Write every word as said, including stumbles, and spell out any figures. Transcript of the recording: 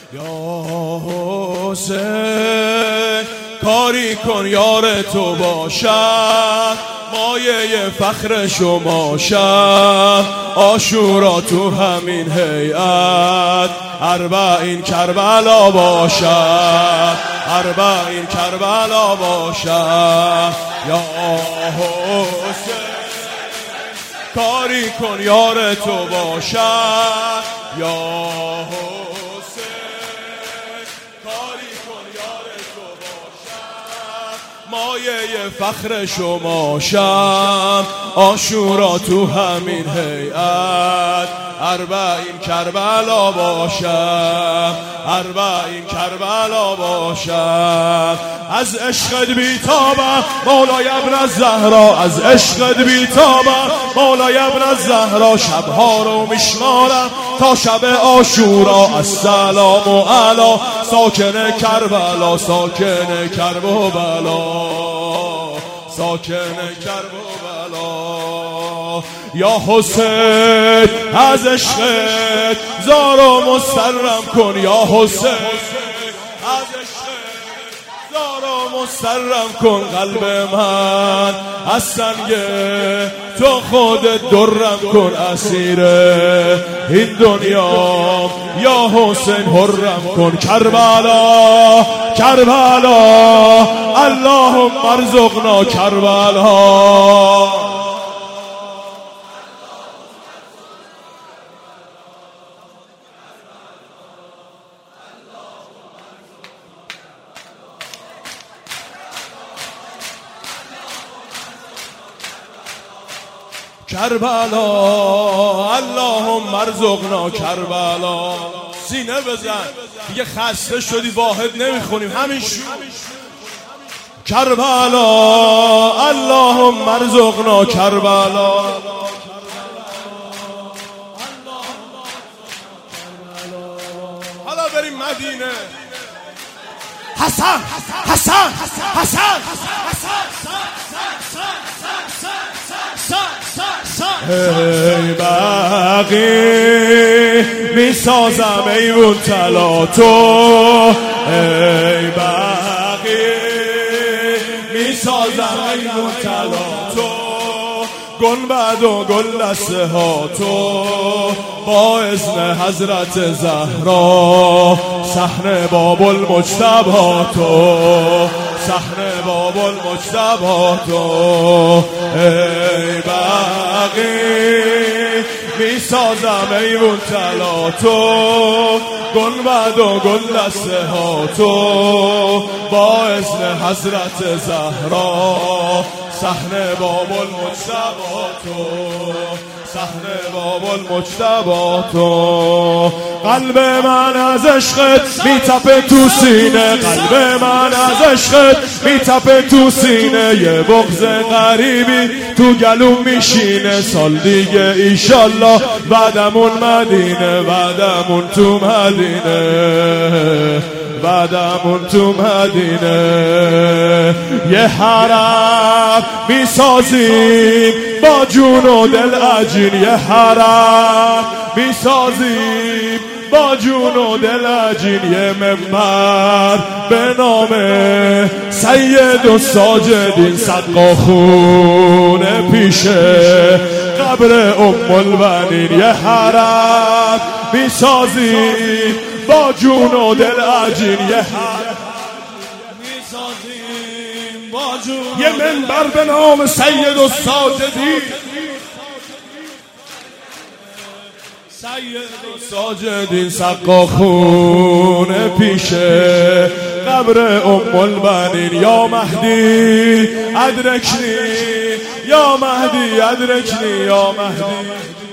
یا حسین کاری کن یار تو باشد، مایه فخر شما شد، عاشورا تو همین هیئت، اربعین کربلا باشد، اربعین کربلا باشد. یا حسین کاری کن یار تو باشد، یا مایه فخر شما شم، عاشورا تو همین هیئت، اربعین کربلا باشم، اربعین کربلا باشم. از عشقت بیتابم مولای ابن الزهرا، از عشقت بیتابم مولای ابن الزهرا، شبها رو میشمارم تا شب عاشورا. السلام علی ساکن کربلا، ساکن کرب و بلا، ساکن کرب و بلا. یا حسین از عشقت زار و مسترم کن، یا حسین از عشقت زار و مسترم کن. قلب من از سنگ تو خودت درم کن، اسیر این دنیا یا حسین حرم کن. کربلا کربلا اللهم ارزقنا کربلا. کربلا اللهم ارزقنا کربلا. سینه بزن دیگه، خسته شدی واحد نمیخونیم، همین شو. کربلا اللهم ارزقنا کربلا. حالا بریم مدینه. حسن حسن حسن ای باقی میسازم ایوون طلا تو، ای باقی میسازم ایوون طلا تو، گنبد و گل دسته ها تو، با اذن حضرت زهرا، صحن باب المجتبی تو، صحن باب المجتبی تو. ای باقی میسازم ایوون طلا تو، گنبد و گل دسته ها تو، با اذن حضرت زهرا، صحن باب المجتبی تو، صحن باب المجتبی تو. قلب من از عشقت میتپه تو سینه، قلب من از عشقت میتپه تو سینه، یه بغض غریبی تو گلوم میشینه. سال دیگه ایشالله بعدمون مدینه، بعدمون تو مدینه، بعدمون تو مدینه. یه حرم میسازیم با جون و دل عجین، یه حرم میسازیم با جون و دل عجین. یه منبر به نام سید و ساجدین، صدقا خونه پیشه قبر ام البنین. یه حرم میسازیم با جون و دل عجین، یه حرم میسازیم با جون، یه منبر به نام سید و ساجدین، سید و ساجدین، صدقا خونه پیشه قبر ام البنین. یا مهدی ادرکنی، یا مهدی ادرکنی، یا مهدی